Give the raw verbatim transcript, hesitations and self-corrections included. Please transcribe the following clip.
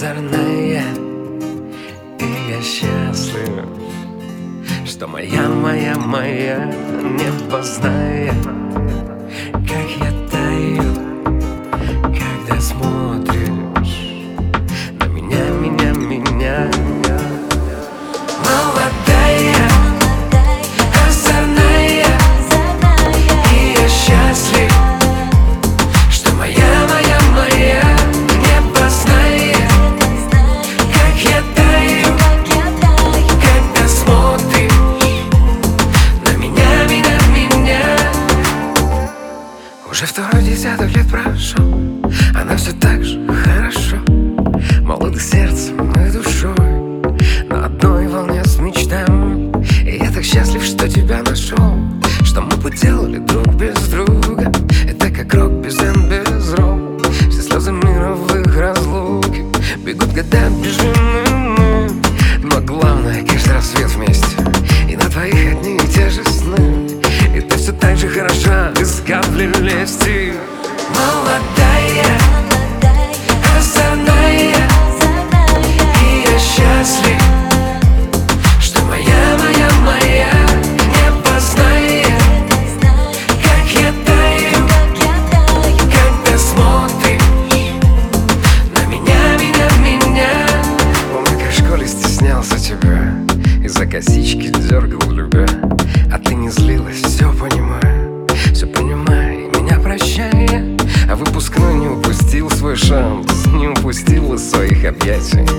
озорная, и я счастлив, что моя, моя, моя небо знает, как я таю, когда смотришь на меня, меня, меня. Молодая, озорная, и я счастлив, что моя, моя, моя небо знает, как я таю, когда смотришь на меня, меня, меня. Уже второй десяток лет прошел, она все так же хорошо, молода сердцем и душой, на одной волне с мечтами. И я так счастлив, что тебя нашел, что мы поделали друг без друга. Это как рок без эн, без рок. Все слезы мира в их разлуке. Бегут года, бежим мы, но главное, каждый рассвет вместе. И на твоих одни и те же сны. И ты все так же хороша, без капли лести. Молодая, озорная, и я счастлив, что моя, моя, моя небо знает, как я таю, когда смотришь на меня, меня, меня. Помню, как в школе стеснялся тебя, из-за косички дергал, любя. А ты не злилась, все понимаю, все понимаю, и меня прощая. А выпускной не упустил свой шанс, не упустил из своих объятий.